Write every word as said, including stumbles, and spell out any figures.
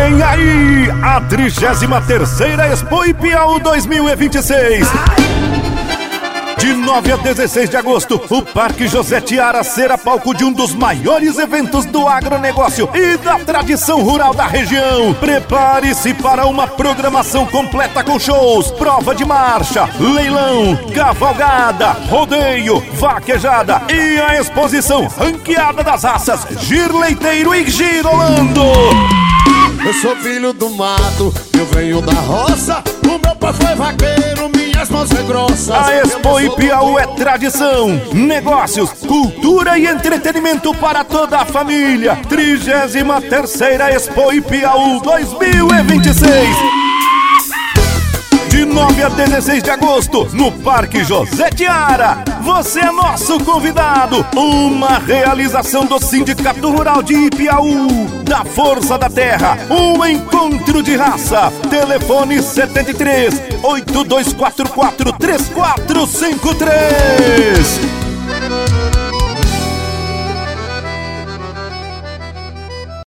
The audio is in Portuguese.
Vem aí a trigésima terceira Expo Ipiaú dois mil e vinte e seis. De nove a dezesseis de agosto, o Parque José Tiara será palco de um dos maiores eventos do agronegócio e da tradição rural da região. Prepare-se para uma programação completa com shows, prova de marcha, leilão, cavalgada, rodeio, vaquejada e a exposição ranqueada das raças Gir Leiteiro e Girolando. Eu sou filho do mato, eu venho da roça. O meu pai foi vaqueiro, minhas mãos é grossas. A Expo Ipiaú é tradição, negócios, cultura e entretenimento para toda a família. trigésima terceira Expo Ipiaú dois mil e vinte e seis. De nove a dezesseis de agosto, no Parque José Tiara. Você é nosso convidado. Uma realização do Sindicato Rural de Ipiaú, da Força da Terra. Um encontro de raça. Telefone setenta e três, oito dois quatro quatro, três quatro cinco três.